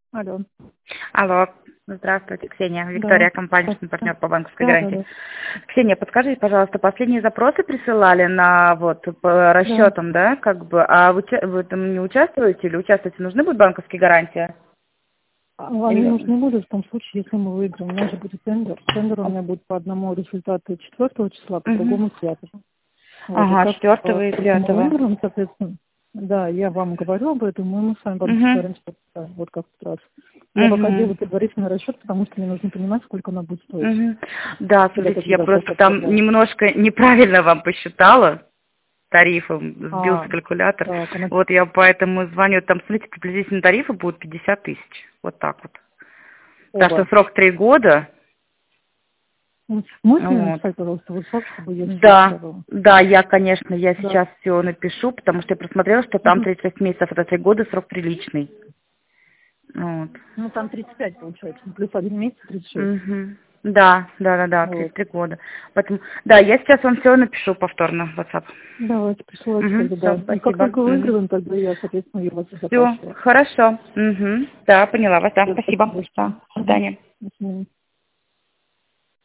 Алло. Алло, здравствуйте, Ксения. Да. Виктория, компания партнер по банковской Да, гарантии. Ксения, подскажите, пожалуйста, последние запросы присылали на вот по расчетам, да, как бы, а вы там не участвуете или участвуете? Нужны будут банковские гарантии? Вам не нужны будут в том случае, если мы выиграем. У нас же будет тендер. Тендер у меня будет по одному результату 4 числа, по другому 5. Вот, и Ага, как 4 и мы 5. выиграем, соответственно, да, я вам говорю об этом, и мы с вами банковскую гарантию подписаем. Вот как в раз. Я пока делаю предварительный расчет, потому что мне нужно понимать, сколько она будет стоить. Да, Когда смотрите, такой я запрос просто там отправляю. немножко неправильно вам посчитала тарифом, сбился калькулятор. Так, она... Вот я поэтому звоню. Там, смотрите, приблизительно тарифы будут 50 тысяч. Вот так вот. Так что Оба. срок 3 года. Можете мне Вот. написать, пожалуйста, в WhatsApp, чтобы я все Да, оставила? да, я, конечно, я Да. сейчас все напишу, потому что я просмотрела, что там 36 месяцев, это 3 года, срок приличный. Вот. Ну, там 35 получается. Плюс 1 месяц 36. Да, 33 Вот. года. Поэтому, да, я сейчас вам все напишу повторно в WhatsApp. Давайте, присылайте тогда, Все, да. И как спасибо. только выиграем, тогда я, соответственно, ее вас Все, запрашиваю. хорошо. Да, поняла вас, да, Всё, спасибо. спасибо Да, большое. до свидания. До свидания.